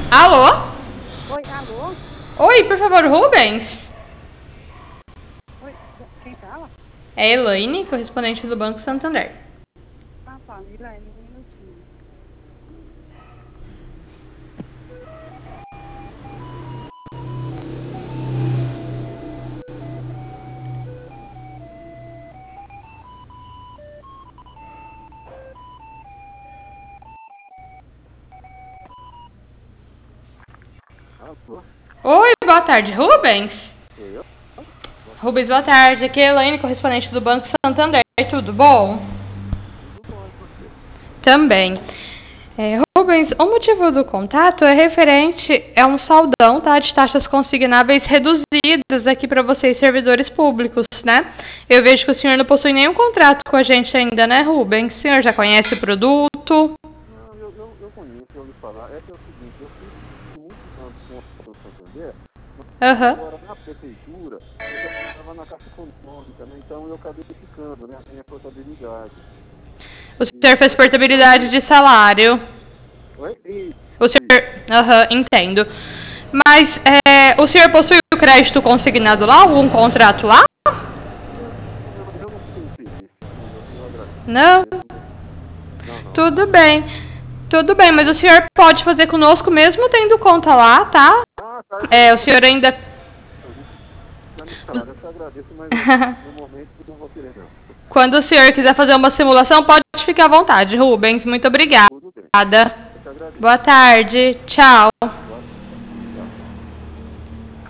Alô? Oi, alô? Oi, por favor, Rubens? Oi, quem fala? É Elaine, correspondente do Banco Santander. Ah, tá, Milene, um minutinho. Alô? Oi, boa tarde, Rubens? Sou eu? Boa Rubens, tarde. boa tarde. Aqui é Elaine, correspondente do Banco Santander. Tudo bom? Tudo bom, e você? Também. Rubens, o motivo do contato é referente a um saldão, tá, de taxas consignáveis reduzidas aqui para vocês, servidores públicos, né? Eu vejo que o senhor não possui nenhum contrato com a gente ainda, né, Rubens? O senhor já conhece o produto? Não, eu conheço, eu ouvi falar. É que é o seguinte, eu fiz muitos anos com o Banco Santander, mas Aham. agora na prefeitura, eu já estava na Caixa Econômica, né? Então eu acabei ficando, né? A minha portabilidade. O E senhor fez eu portabilidade de salário. Oi? O Isso. senhor. Aham, entendo. Mas o senhor possui o crédito consignado lá? Algum contrato lá? Não, eu não tenho interesse. Eu agradeço. Não? Não. Tudo bem. Tudo bem, mas o senhor pode fazer conosco mesmo tendo conta lá, tá? Ah, tá, O não, senhor ainda. já me falaram, eu te agradeço, mas no momento eu não vou querer não. Quando o senhor quiser fazer uma simulação, pode ficar à vontade, Rubens. Muito obrigada. Tudo bem, eu te agradeço. Boa tarde. Tchau.